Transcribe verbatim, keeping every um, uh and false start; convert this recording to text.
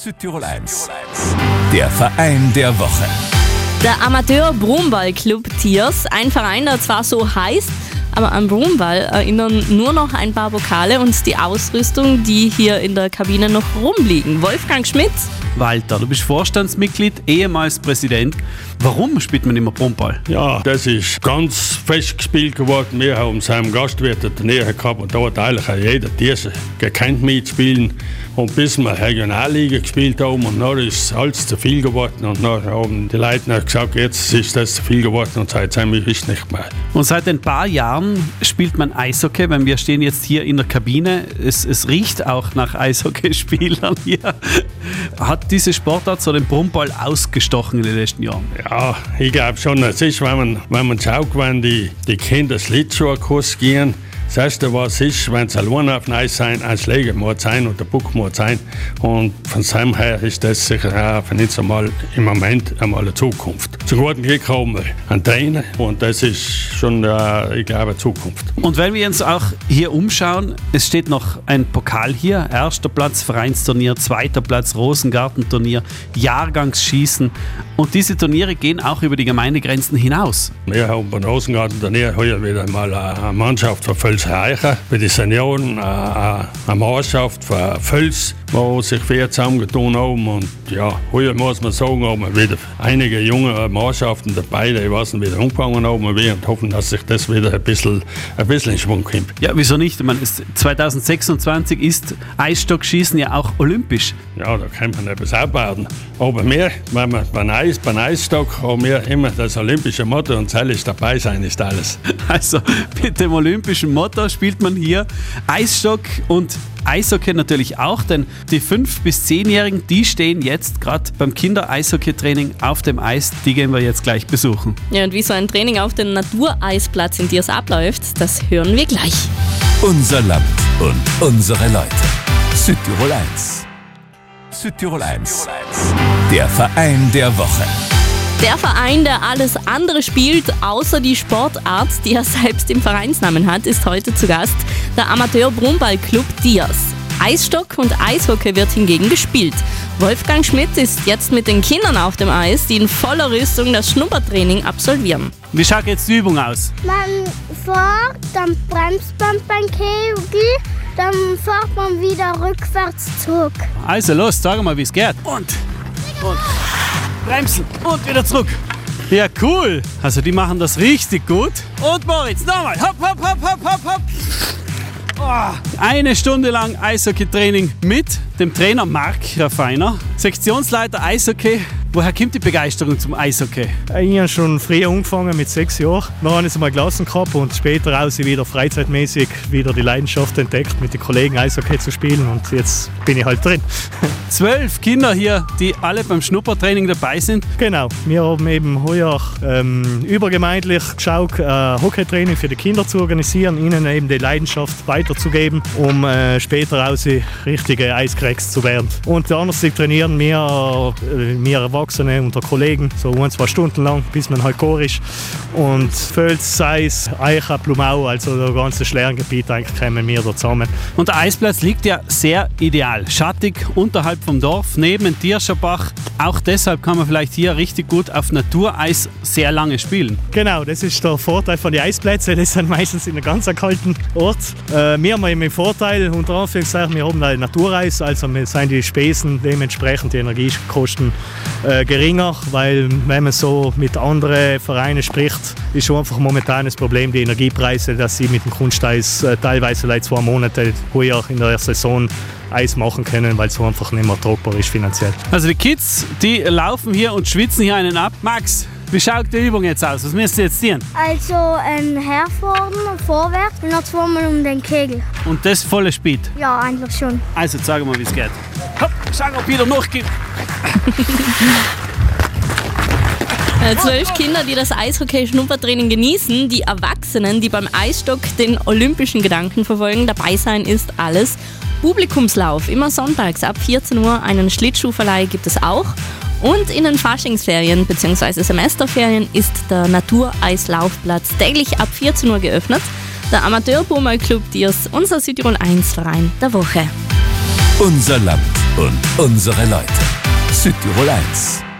Südtirol eins. Der Verein der Woche. Der Amateur-Brunball-Club Tiers, ein Verein, der zwar so heißt, aber am Brunball erinnern nur noch ein paar Pokale und die Ausrüstung, die hier in der Kabine noch rumliegen. Wolfgang Schmidt. Walter, du bist Vorstandsmitglied, ehemals Präsident. Warum spielt man immer Brunball? Ja, das ist ganz fest gespielt geworden. Wir haben seinem Gastwirt eine Turnier gehabt und da hat eigentlich auch jeder Tier gekannt mitspielen. Und bis wir Regionalliga gespielt haben und dann ist alles zu viel geworden und dann haben die Leute gesagt, jetzt ist das zu viel geworden und seitdem ist nicht mehr. Und seit ein paar Jahren spielt man Eishockey, weil wir stehen jetzt hier in der Kabine. Es, es riecht auch nach Eishockeyspielern hier. Hat diese Sportart so den Brunball ausgestochen in den letzten Jahren? Ja, ich glaube schon. Es ist, wenn man, wenn man schaut, wenn die, die Kinder Schlittschuhkurs gehen, das Erste, was ist, wenn sie allein auf dem Eis sein, ein Schläger muss sein und der Puck muss sein. Und von dem her ist das sicher auch für uns einmal im Moment einmal eine Zukunft. Zu guten Glück haben wir einen Trainer und das ist schon, äh, ich glaube, eine Zukunft. Und wenn wir uns auch hier umschauen, es steht noch ein Pokal hier. Erster Platz Vereinsturnier, zweiter Platz Rosengartenturnier, Jahrgangsschießen. Und diese Turniere gehen auch über die Gemeindegrenzen hinaus. Wir haben beim Rosengartenturnier heuer wieder mal eine Mannschaft für Völz Reicher, für die Senioren eine Mannschaft für Völz, wo sich viel zusammengetan haben. Und ja, heuer muss man sagen, haben wir wieder einige junge Mannschaften dabei, die was wieder umgefangen haben und hoffen, dass sich das wieder ein bisschen, ein bisschen in Schwung kommt. Ja, wieso nicht? Ich meine, zwanzig sechsundzwanzig ist Eisstockschießen ja auch olympisch. Ja, da kann man etwas abwarten. Aber wir, wenn wir beim, Eis, beim Eisstock haben wir immer das olympische Motto und soll ich dabei sein, ist alles. Also mit dem olympischen Motto spielt man hier Eisstock und Eishockey natürlich auch, denn die fünf- bis zehnjährigen, die stehen jetzt gerade beim Kinder-Eishockey-Training auf dem Eis. Die gehen wir jetzt gleich besuchen. Ja, und wie so ein Training auf dem Natureisplatz in Tiers abläuft, das hören wir gleich. Unser Land und unsere Leute. Südtirol eins. Südtirol eins. Der Verein der Woche. Der Verein, der alles andere spielt, außer die Sportart, die er selbst im Vereinsnamen hat, ist heute zu Gast, der Amateur-Brunball-Club Tiers. Eisstock und Eishockey wird hingegen gespielt. Wolfgang Schmidt ist jetzt mit den Kindern auf dem Eis, die in voller Rüstung das Schnuppertraining absolvieren. Wie schaut jetzt die Übung aus? Man fährt, dann bremst man beim Kegel, dann fährt man wieder rückwärts zurück. Also los, sag mal, wie es geht. Und, und. Bremsen und wieder zurück. Ja, cool. Also die machen das richtig gut. Und Moritz, nochmal. Hopp, hopp, hopp, hopp, hopp, hopp. Oh. Eine Stunde lang Eishockey-Training mit dem Trainer Marc Raffiner, Sektionsleiter Eishockey. Woher kommt die Begeisterung zum Eishockey? Ich habe schon früher angefangen, mit sechs Jahren. Dann habe ich mal gelassen gehabt und später auch wieder freizeitmäßig wieder die Leidenschaft entdeckt, mit den Kollegen Eishockey zu spielen und jetzt bin ich halt drin. Zwölf Kinder hier, die alle beim Schnuppertraining dabei sind. Genau, wir haben eben heuer ähm, übergemeindlich geschaut, äh, Hockeytraining für die Kinder zu organisieren, ihnen eben die Leidenschaft weiterzugeben, um äh, später auch richtige Eiscracks zu werden. Und anders trainieren wir, äh, wir Erwachsene unter Kollegen, so ein, zwei Stunden lang, bis man halt Chor ist. Und Völz, Seis, Eicha, Blumau, also das ganze Schlerengebiet, eigentlich kommen wir da zusammen. Und der Eisplatz liegt ja sehr ideal. Schattig, unterhalb vom Dorf, neben dem Tierscherbach. Auch deshalb kann man vielleicht hier richtig gut auf Natureis sehr lange spielen. Genau, das ist der Vorteil von den Eisplätzen. Das sind meistens in einem ganz kalten Ort. Äh, wir haben eben den Vorteil, unter Anführungszeichen, wir haben ein Natureis, also sind die Spesen, dementsprechend die Energiekosten äh, geringer, weil wenn man so mit anderen Vereinen spricht, ist schon einfach momentan das Problem die Energiepreise, dass sie mit dem Kunsteis äh, teilweise like zwei Monate heuer in der Saison Eis machen können, weil es so einfach nicht mehr tragbar ist finanziell. Also die Kids, die laufen hier und schwitzen hier einen ab. Max, wie schaut die Übung jetzt aus? Was müsst ihr jetzt tun? Also ein herfahren, vorwärts und dann zweimal um den Kegel. Und das volle Speed? Ja, eigentlich schon. Also sag mal, wie es geht. Hopp, schau, ob wieder nachgeht. Zwölf Kinder, die das Eishockey-Schnuppertraining genießen, die Erwachsenen, die beim Eisstock den olympischen Gedanken verfolgen. Dabei sein ist alles. Publikumslauf, immer sonntags ab vierzehn Uhr. Einen Schlittschuhverleih gibt es auch. Und in den Faschingsferien bzw. Semesterferien ist der Natureislaufplatz täglich ab vierzehn Uhr geöffnet. Der Amateur-Brunball-Club Tiers, unser Südtirol eins Verein der Woche. Unser Land und unsere Leute. Südtirol eins.